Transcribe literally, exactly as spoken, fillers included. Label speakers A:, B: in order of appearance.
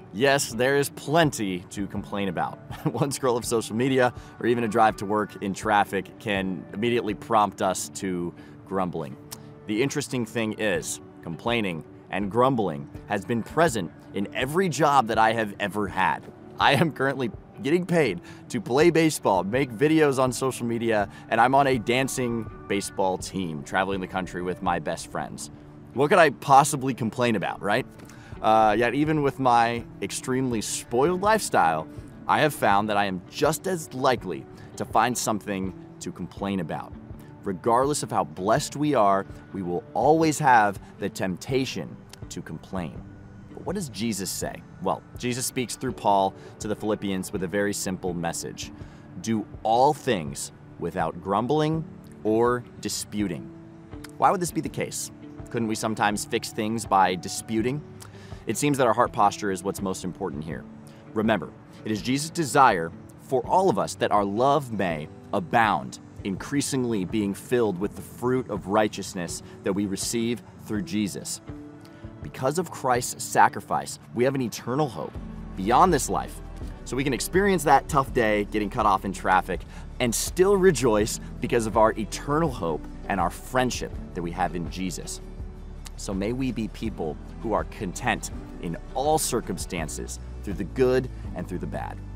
A: Yes, there is plenty to complain about. One scroll of social media or even a drive to work in traffic can immediately prompt us to grumbling. The interesting thing is, complaining and grumbling has been present in every job that I have ever had. I am currently getting paid to play baseball, make videos on social media, and I'm on a dancing baseball team traveling the country with my best friends. What could I possibly complain about, right? Uh, yet even with my extremely spoiled lifestyle, I have found that I am just as likely to find something to complain about. Regardless of how blessed we are, we will always have the temptation to complain. But what does Jesus say? Well, Jesus speaks through Paul to the Philippians with a very simple message. Do all things without grumbling or disputing. Why would this be the case? Couldn't we sometimes fix things by disputing? It seems that our heart posture is what's most important here. Remember, it is Jesus' desire for all of us that our love may abound, increasingly being filled with the fruit of righteousness that we receive through Jesus. Because of Christ's sacrifice, we have an eternal hope beyond this life. So we can experience that tough day getting cut off in traffic and still rejoice because of our eternal hope and our friendship that we have in Jesus. So may we be people who are content in all circumstances, through the good and through the bad.